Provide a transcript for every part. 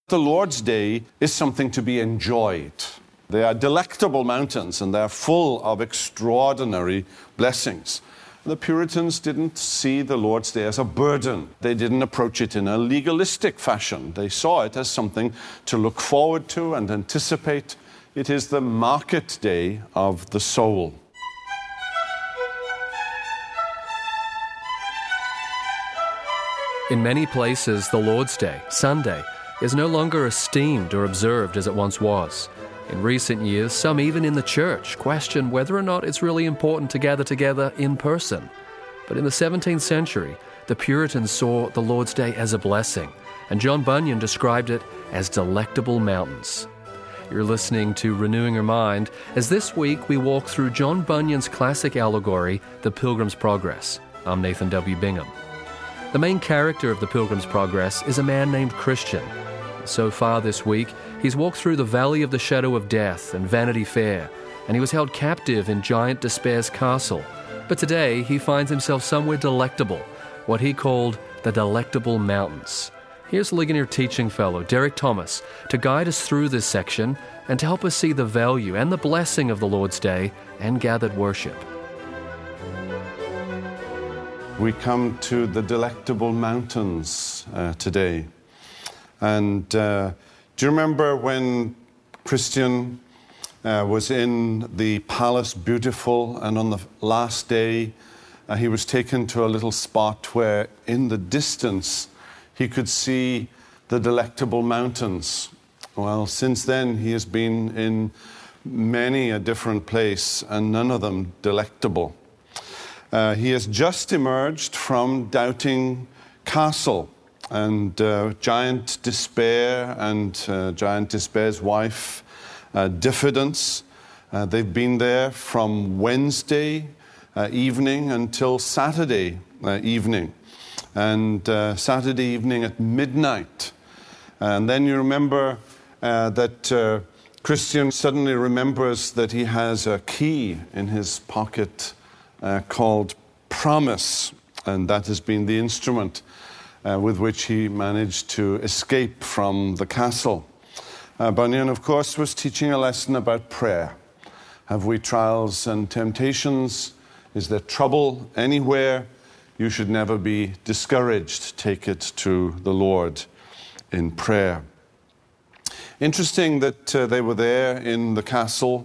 The Lord's Day is something to be enjoyed. They are delectable mountains, and they are full of extraordinary blessings. The Puritans didn't see the Lord's Day as a burden. They didn't approach it in a legalistic fashion. They saw it as something to look forward to and anticipate. It is the market day of the soul. In many places, the Lord's Day, Sunday, is no longer esteemed or observed as it once was. In recent years, some even in the church question whether or not it's really important to gather together in person. But in the 17th century, the Puritans saw the Lord's Day as a blessing, and John Bunyan described it as delectable mountains. You're listening to Renewing Your Mind, as this week we walk through John Bunyan's classic allegory, The Pilgrim's Progress. I'm Nathan W. Bingham. The main character of The Pilgrim's Progress is a man named Christian. So far this week, he's walked through the valley of the shadow of death and Vanity Fair, and he was held captive in Giant Despair's castle. But today, he finds himself somewhere delectable, what he called the Delectable Mountains. Here's Ligonier Teaching Fellow Derek Thomas to guide us through this section and to help us see the value and the blessing of the Lord's Day and gathered worship. We come to the Delectable Mountains today. And do you remember when Christian was in the Palace Beautiful, and on the last day he was taken to a little spot where in the distance he could see the Delectable Mountains? Well, since then he has been in many a different place, and none of them delectable. He has just emerged from Doubting Castle, and Giant Despair and Giant Despair's wife, Diffidence. They've been there from Wednesday evening until Saturday evening. And Saturday evening at midnight. And then you remember that Christian suddenly remembers that he has a key in his pocket called Promise. And that has been the instrument with which he managed to escape from the castle. Bunyan, of course, was teaching a lesson about prayer. Have we trials and temptations? Is there trouble anywhere? You should never be discouraged. Take it to the Lord in prayer. Interesting that they were there in the castle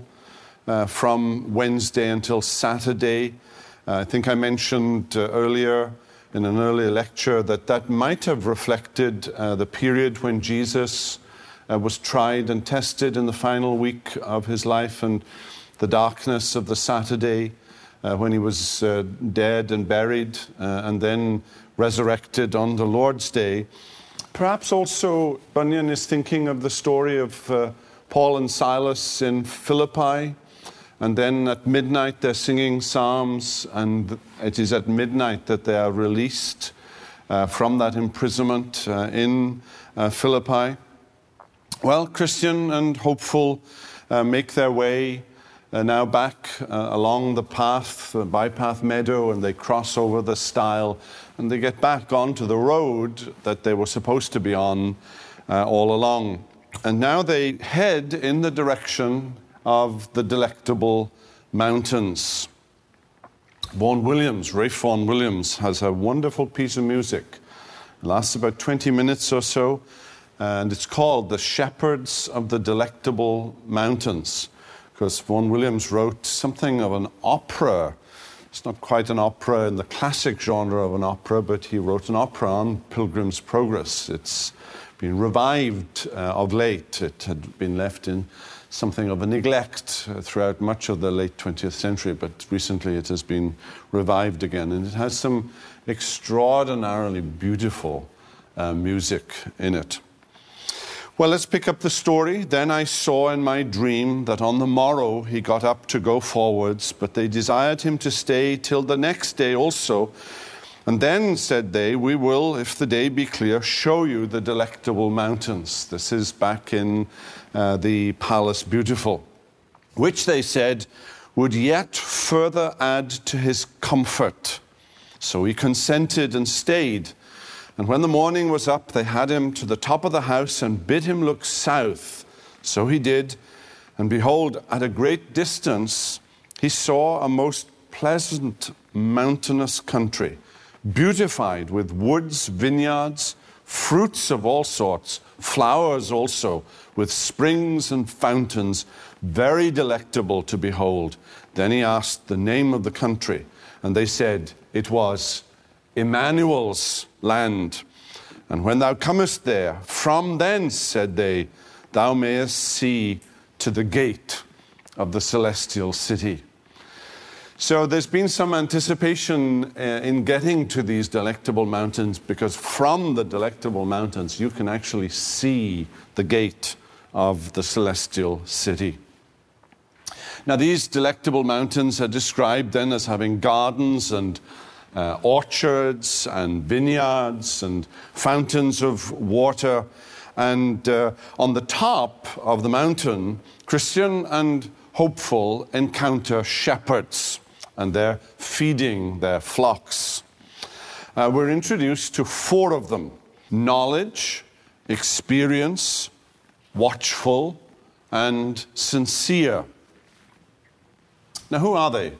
from Wednesday until Saturday. I think I mentioned earlier in an earlier lecture that might have reflected the period when Jesus was tried and tested in the final week of his life, and the darkness of the Saturday when he was dead and buried and then resurrected on the Lord's Day. Perhaps also Bunyan is thinking of the story of Paul and Silas in Philippi. And then at midnight they're singing psalms, and it is at midnight that they are released from that imprisonment in Philippi. Well, Christian and hopeful make their way now back along the path, the bypath meadow, and they cross over the stile, and they get back onto the road that they were supposed to be on all along. And now they head in the direction of the Delectable Mountains. Rafe Vaughan Williams has a wonderful piece of music. It lasts about 20 minutes or so, and it's called The Shepherds of the Delectable Mountains, because Vaughan Williams wrote something of an opera. It's not quite an opera in the classic genre of an opera, but he wrote an opera on Pilgrim's Progress. It's been revived of late. It had been left in something of a neglect throughout much of the late 20th century, but recently it has been revived again. And it has some extraordinarily beautiful music in it. Well, let's pick up the story. Then I saw in my dream that on the morrow he got up to go forwards, but they desired him to stay till the next day also. And then, said they, we will, if the day be clear, show you the Delectable Mountains. This is back in the Palace Beautiful, which they said would yet further add to his comfort. So he consented and stayed. And when the morning was up, they had him to the top of the house and bid him look south. So he did, and behold, at a great distance, he saw a most pleasant mountainous country, beautified with woods, vineyards, fruits of all sorts, flowers also, with springs and fountains, very delectable to behold. Then he asked the name of the country, and they said, it was Emmanuel's land. And when thou comest there, from thence, said they, thou mayest see to the gate of the celestial city. So there's been some anticipation in getting to these delectable mountains, because from the delectable mountains you can actually see the gate of the celestial city. Now these delectable mountains are described then as having gardens and orchards and vineyards and fountains of water. And on the top of the mountain, Christian and hopeful encounter shepherds, and they're feeding their flocks. We're introduced to 4 of them: knowledge, experience, watchful, and sincere. Now, who are they?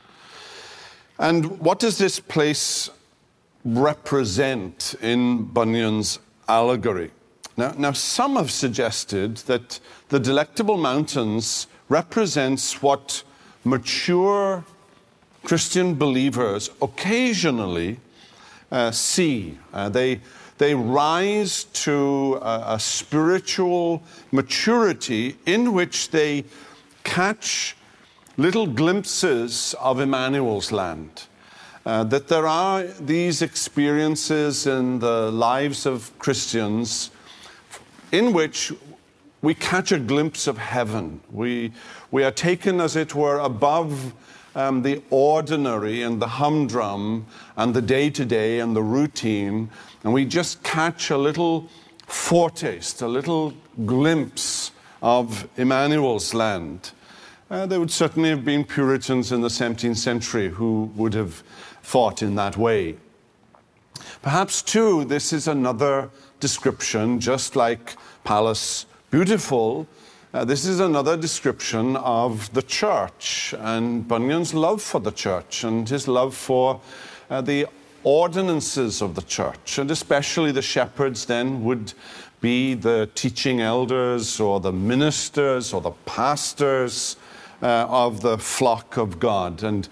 And what does this place represent in Bunyan's allegory? Now, some have suggested that the delectable mountains represents what mature Christian believers occasionally see. They rise to a spiritual maturity in which they catch little glimpses of Emmanuel's land. That there are these experiences in the lives of Christians in which we catch a glimpse of heaven. We are taken, as it were, above the ordinary and the humdrum and the day-to-day and the routine, and we just catch a little foretaste, a little glimpse of Emmanuel's land. There would certainly have been Puritans in the 17th century who would have thought in that way. Perhaps, too, this is another description, just like Palace Beautiful. This is another description of the church and Bunyan's love for the church and his love for the ordinances of the church. And especially the shepherds then would be the teaching elders or the ministers or the pastors of the flock of God. And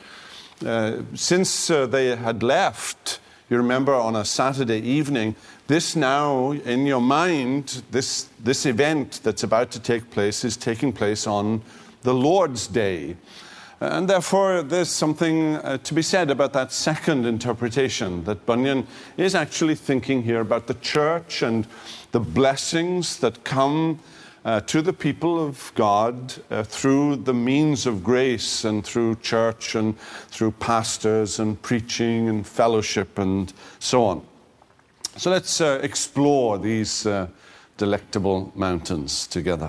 since they had left, you remember on a Saturday evening, this now in your mind, this event that's about to take place is taking place on the Lord's Day. And therefore there's something to be said about that second interpretation, that Bunyan is actually thinking here about the church and the blessings that come to the people of God through the means of grace and through church and through pastors and preaching and fellowship and so on. So let's explore these delectable mountains together.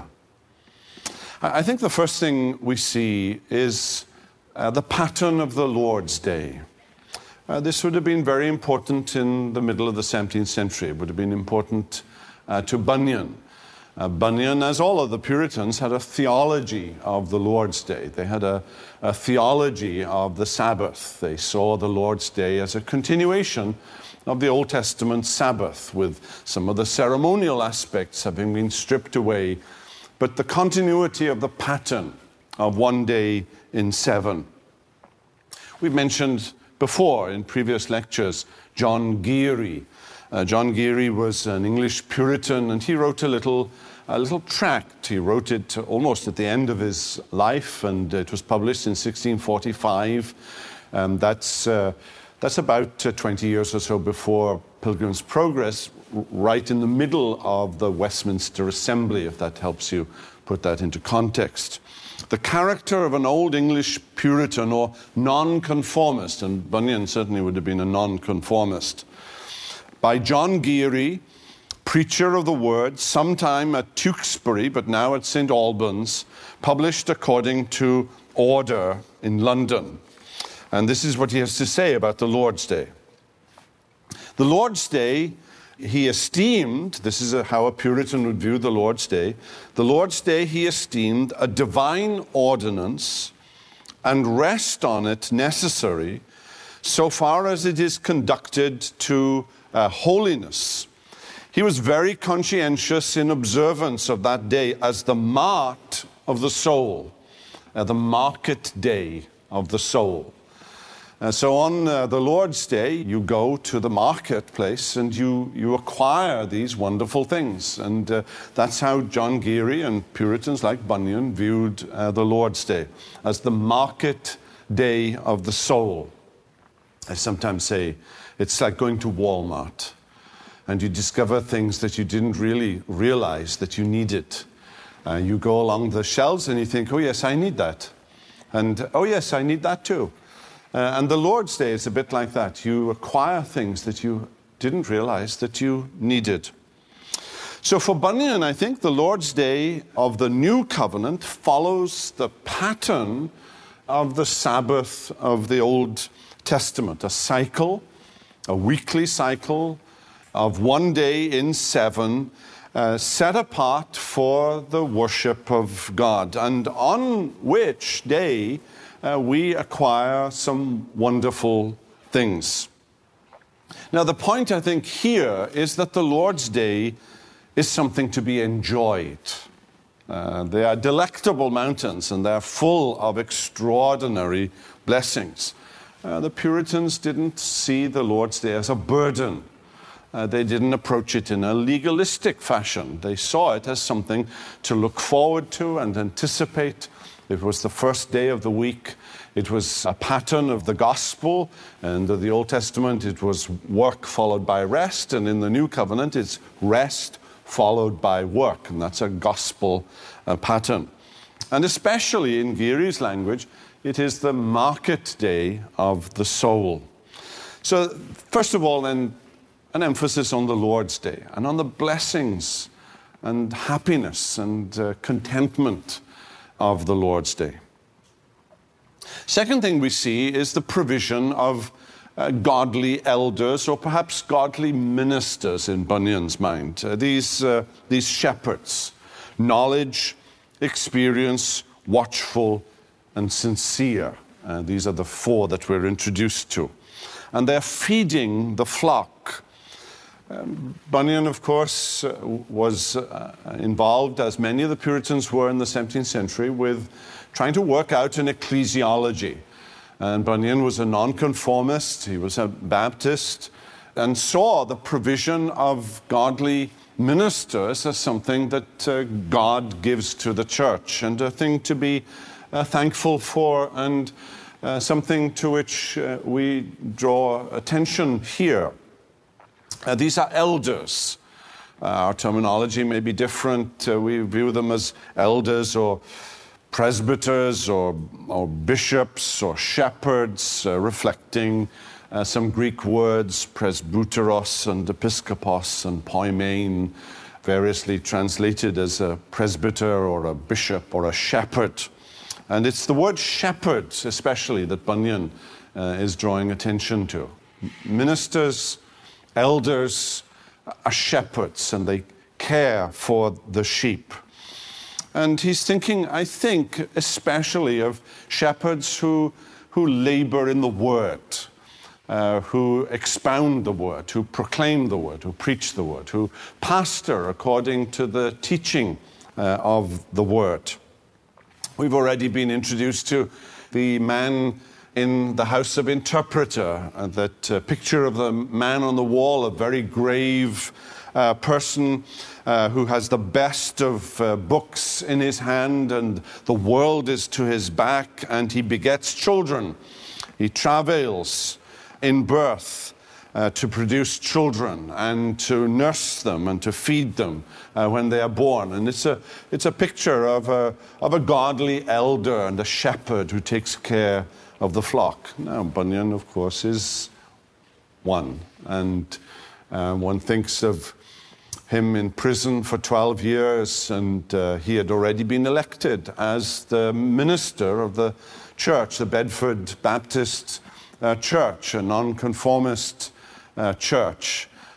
I think the first thing we see is the pattern of the Lord's Day. This would have been very important in the middle of the 17th century. It would have been important to Bunyan. Bunyan, as all of the Puritans, had a theology of the Lord's Day. They had a theology of the Sabbath. They saw the Lord's Day as a continuation of the Old Testament Sabbath, with some of the ceremonial aspects having been stripped away, but the continuity of the pattern of one day in 7. We've mentioned before in previous lectures John Geary. John Geary was an English Puritan, and he wrote a little tract. He wrote it almost at the end of his life, and it was published in 1645. That's about 20 years or so before Pilgrim's Progress, right in the middle of the Westminster Assembly, if that helps you put that into context. The character of an old English Puritan or nonconformist, and Bunyan certainly would have been a nonconformist, by John Geary, preacher of the word, sometime at Tewkesbury, but now at St. Albans, published according to order in London. And this is what he has to say about the Lord's Day. The Lord's Day he esteemed, this is how a Puritan would view the Lord's Day he esteemed a divine ordinance and rest on it necessary so far as it is conducted to holiness. He was very conscientious in observance of that day as the mart of the soul, the market day of the soul. So on the Lord's Day, you go to the marketplace and you acquire these wonderful things. And that's how John Geary and Puritans like Bunyan viewed the Lord's Day, as the market day of the soul. I sometimes say it's like going to Walmart and you discover things that you didn't really realize that you needed. You go along the shelves and you think, oh yes, I need that. And oh yes, I need that too. And the Lord's Day is a bit like that. You acquire things that you didn't realize that you needed. So for Bunyan, I think the Lord's Day of the New Covenant follows the pattern of the Sabbath of the Old Testament, a cycle, a weekly cycle of one day in 7, set apart for the worship of God, and on which day we acquire some wonderful things. Now, the point, I think, here is that the Lord's Day is something to be enjoyed. They are delectable mountains, and they're full of extraordinary blessings. The Puritans didn't see the Lord's Day as a burden. They didn't approach it in a legalistic fashion. They saw it as something to look forward to and anticipate. It was the first day of the week. It was a pattern of the gospel. And in the Old Testament, it was work followed by rest. And in the New Covenant, it's rest followed by work. And that's a gospel pattern. And especially in Geary's language, it is the market day of the soul. So first of all, then, an emphasis on the Lord's Day and on the blessings and happiness and contentment of the Lord's Day. Second thing we see is the provision of godly elders, or perhaps godly ministers in Bunyan's mind. These shepherds, knowledge, experience, watchful, and sincere. These are the 4 that we're introduced to. And they're feeding the flock. Bunyan, of course, was involved, as many of the Puritans were in the 17th century, with trying to work out an ecclesiology. And Bunyan was a nonconformist, he was a Baptist, and saw the provision of godly ministers as something that God gives to the church, and a thing to be thankful for, and something to which we draw attention here. These are elders. Our terminology may be different. We view them as elders or presbyters or bishops or shepherds, reflecting some Greek words, presbyteros and episkopos and poimen, variously translated as a presbyter or a bishop or a shepherd. And it's the word shepherd, especially, that Bunyan is drawing attention to. Ministers, elders are shepherds, and they care for the sheep. And he's thinking, I think, especially of shepherds who labor in the word, who expound the word, who proclaim the word, who preach the word, who pastor according to the teaching of the word. We've already been introduced to the man in the house of interpreter, that picture of the man on the wall, a very grave person who has the best of books in his hand, and the world is to his back, and he begets children. He travails in birth to produce children and to nurse them and to feed them when they are born. And it's a picture of a godly elder and a shepherd who takes care of the flock. Now, Bunyan, of course, is one. And one thinks of him in prison for 12 years, and he had already been elected as the minister of the church, the Bedford Baptist Church, a nonconformist church.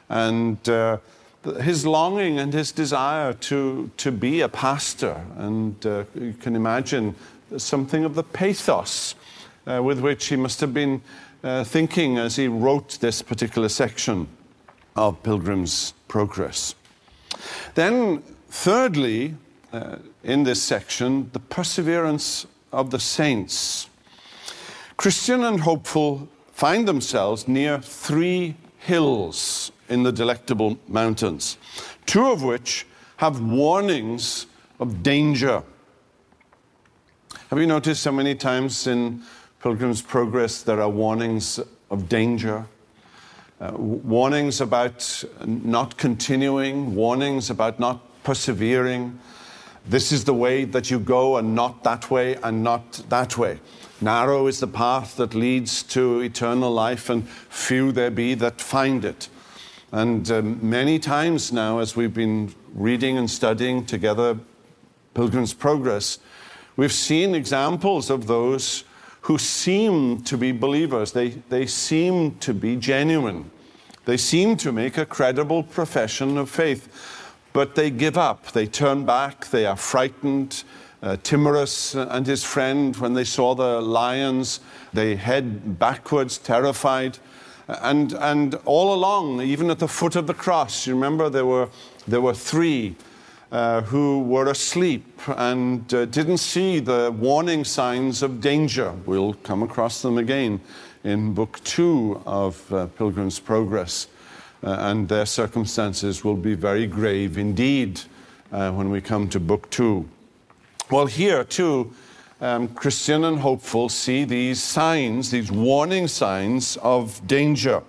and his longing and his desire to be a pastor. And you can imagine something of the pathos with which he must have been thinking as he wrote this particular section of Pilgrim's Progress. Then, thirdly, in this section, the perseverance of the saints. Christian and hopeful find themselves near 3 hills in the Delectable Mountains, 2 of which have warnings of danger. Have you noticed how many times in Pilgrim's Progress there are warnings of danger? Warnings about not continuing, warnings about not persevering. This is the way that you go, and not that way, and not that way. Narrow is the path that leads to eternal life, and few there be that find it. And many times now, as we've been reading and studying together Pilgrim's Progress, we've seen examples of those who seem to be believers. They seem to be genuine. They seem to make a credible profession of faith, but they give up. They turn back. They are frightened. Timorous and his friend, when they saw the lions, they head backwards, terrified. And all along, even at the foot of the cross, you remember there were 3 who were asleep and didn't see the warning signs of danger. We'll come across them again in Book 2 of Pilgrim's Progress. And their circumstances will be very grave indeed when we come to Book 2. Well, here too, Christian and hopeful see these signs, these warning signs of danger.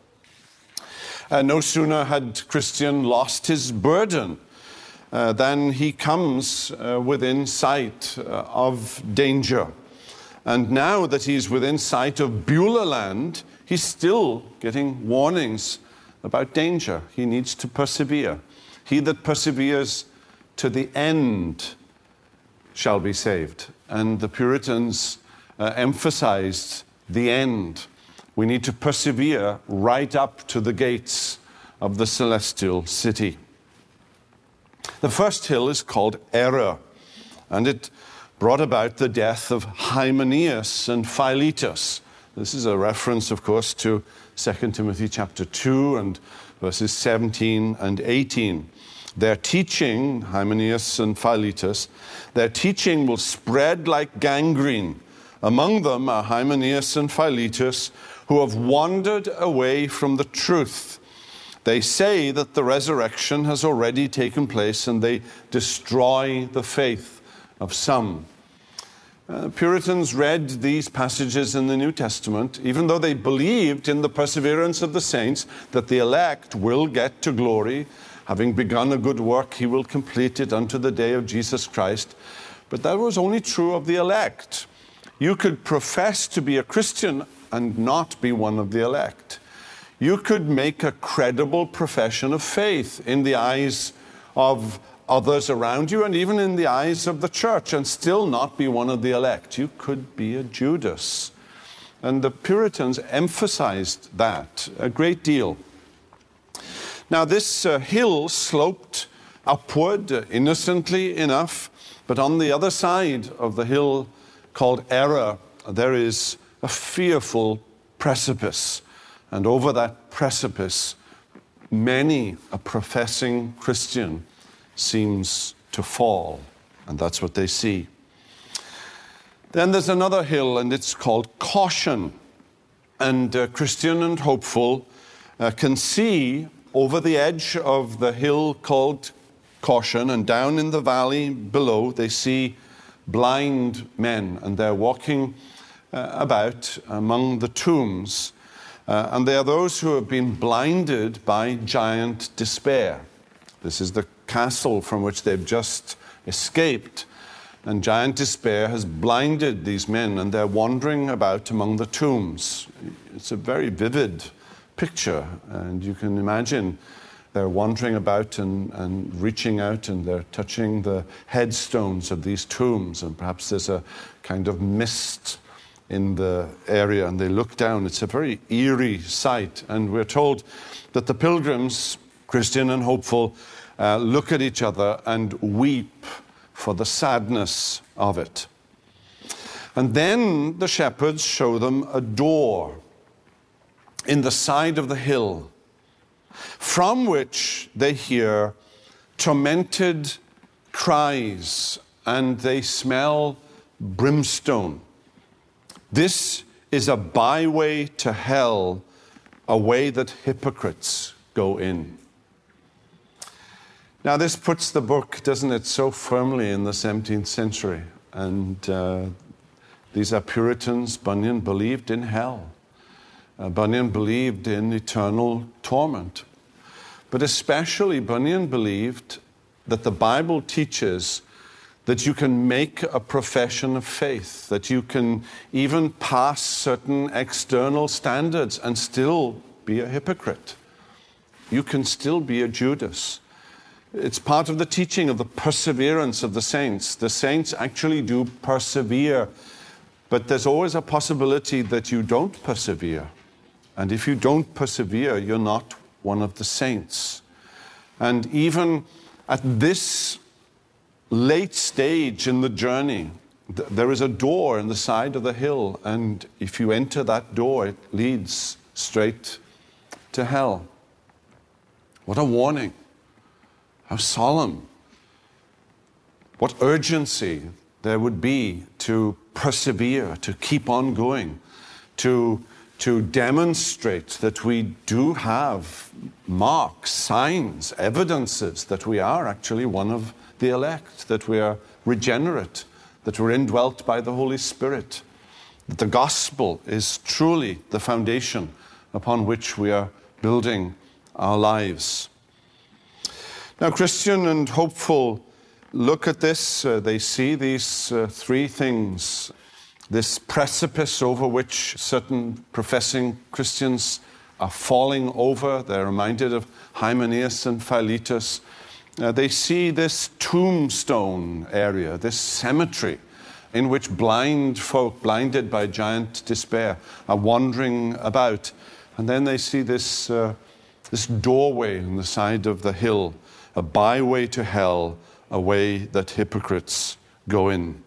No sooner had Christian lost his burden than he comes within sight of danger. And now that he's within sight of Beulah land, he's still getting warnings about danger. He needs to persevere. He that perseveres to the end shall be saved. And the Puritans emphasized the end. We need to persevere right up to the gates of the celestial city. The first hill is called Error, and it brought about the death of Hymenaeus and Philetus. This is a reference, of course, to 2 Timothy chapter 2 and verses 17 and 18. Their teaching, Hymenaeus and Philetus, their teaching will spread like gangrene. Among them are Hymenaeus and Philetus, who have wandered away from the truth. They say that the resurrection has already taken place, and they destroy the faith of some. Puritans read these passages in the New Testament, even though they believed in the perseverance of the saints, that the elect will get to glory. Having begun a good work, he will complete it unto the day of Jesus Christ. But that was only true of the elect. You could profess to be a Christian and not be one of the elect. You could make a credible profession of faith in the eyes of others around you and even in the eyes of the church and still not be one of the elect. You could be a Judas. And the Puritans emphasized that a great deal. Now, this hill sloped upward innocently enough, but on the other side of the hill called Error, there is a fearful precipice. And over that precipice, many a professing Christian seems to fall. And that's what they see. Then there's another hill, and it's called Caution. And Christian and hopeful can see over the edge of the hill called Caution, and down in the valley below, they see blind men, and they're walking about among the tombs. And they are those who have been blinded by giant despair. This is the castle from which they've just escaped. And giant despair has blinded these men, and they're wandering about among the tombs. It's a very vivid picture, and you can imagine they're wandering about and reaching out, and they're touching the headstones of these tombs, and perhaps there's a kind of mist in the area, and they look down. It's a very eerie sight, and we're told that the pilgrims, Christian and hopeful, look at each other and weep for the sadness of it. And then the shepherds show them a door in the side of the hill, from which they hear tormented cries and they smell brimstone. This is a byway to hell, a way that hypocrites go in. Now this puts the book, doesn't it, so firmly in the 17th century. And these are Puritans. Bunyan believed in hell. Bunyan believed in eternal torment. But especially Bunyan believed that the Bible teaches that you can make a profession of faith, that you can even pass certain external standards and still be a hypocrite. You can still be a Judas. It's part of the teaching of the perseverance of the saints. The saints actually do persevere, but there's always a possibility that you don't persevere. And if you don't persevere, you're not one of the saints. And even at this late stage in the journey, there is a door in the side of the hill, and if you enter that door, it leads straight to hell. What a warning. How solemn. What urgency there would be to persevere, to keep on going, to demonstrate that we do have marks, signs, evidences that we are actually one of the elect, that we are regenerate, that we're indwelt by the Holy Spirit, that the gospel is truly the foundation upon which we are building our lives. Now, Christian and hopeful look at this. They see these three things. This precipice over which certain professing Christians are falling over. They're reminded of Hymenaeus and Philetus. They see this tombstone area, this cemetery in which blind folk, blinded by giant despair, are wandering about. And then they see this doorway on the side of the hill, a byway to hell, a way that hypocrites go in.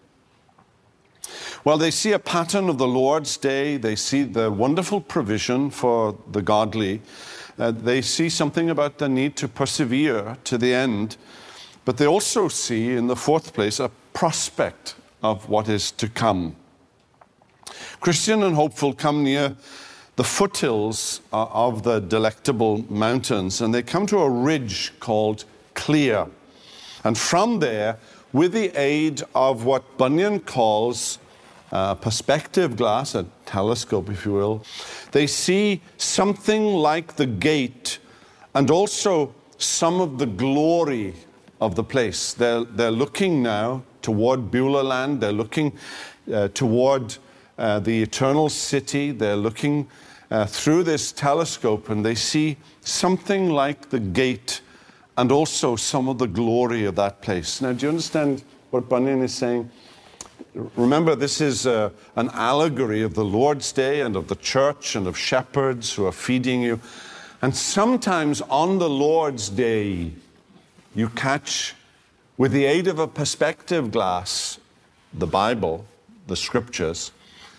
Well, they see a pattern of the Lord's Day. They see the wonderful provision for the godly. They see something about the need to persevere to the end. But they also see, in the fourth place, a prospect of what is to come. Christian and hopeful come near the foothills of the Delectable Mountains, and they come to a ridge called Clear. And from there, with the aid of what Bunyan calls a perspective glass, a telescope, if you will, they see something like the gate and also some of the glory of the place. They're looking now toward Beulah land. They're looking toward the eternal city. They're looking through this telescope, and they see something like the gate and also some of the glory of that place. Now, do you understand what Bunyan is saying? Remember, this is an allegory of the Lord's Day and of the church and of shepherds who are feeding you. And sometimes on the Lord's Day, you catch, with the aid of a perspective glass, the Bible, the scriptures,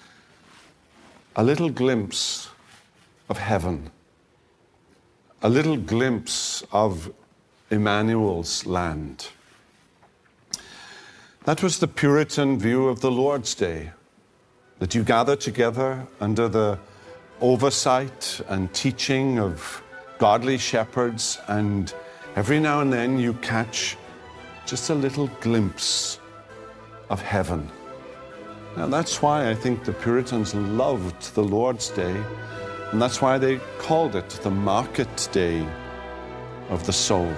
a little glimpse of heaven, a little glimpse of Emmanuel's land. That was the Puritan view of the Lord's Day, that you gather together under the oversight and teaching of godly shepherds, and every now and then you catch just a little glimpse of heaven. Now that's why I think the Puritans loved the Lord's Day, and that's why they called it the market day of the soul.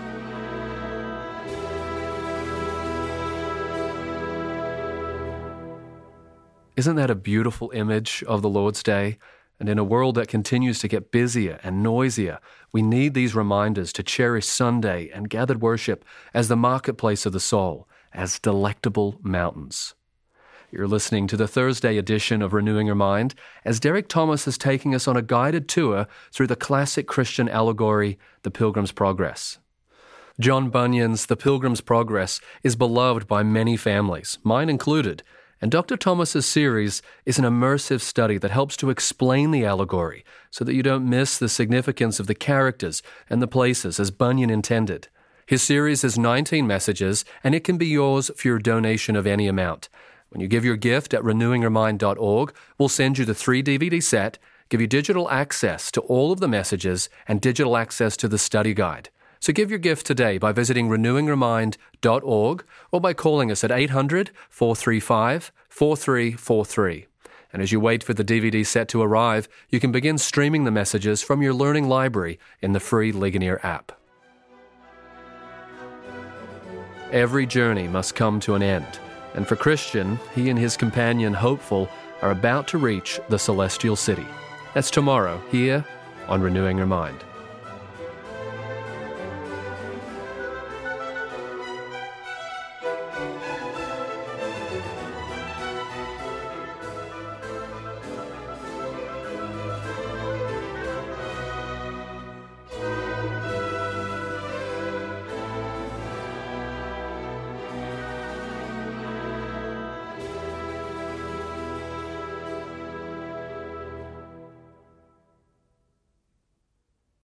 Isn't that a beautiful image of the Lord's Day? And in a world that continues to get busier and noisier, we need these reminders to cherish Sunday and gathered worship as the marketplace of the soul, as delectable mountains. You're listening to the Thursday edition of Renewing Your Mind as Derek Thomas is taking us on a guided tour through the classic Christian allegory, The Pilgrim's Progress. John Bunyan's The Pilgrim's Progress is beloved by many families, mine included, and Dr. Thomas's series is an immersive study that helps to explain the allegory so that you don't miss the significance of the characters and the places as Bunyan intended. His series is 19 messages, and it can be yours for your donation of any amount. When you give your gift at renewingyourmind.org, we'll send you the 3-DVD set, give you digital access to all of the messages, and digital access to the study guide. So give your gift today by visiting renewingyourmind.org or by calling us at 800-435-4343. And as you wait for the DVD set to arrive, you can begin streaming the messages from your learning library in the free Ligonier app. Every journey must come to an end. And for Christian, he and his companion Hopeful are about to reach the celestial city. That's tomorrow, here on Renewing Your Mind.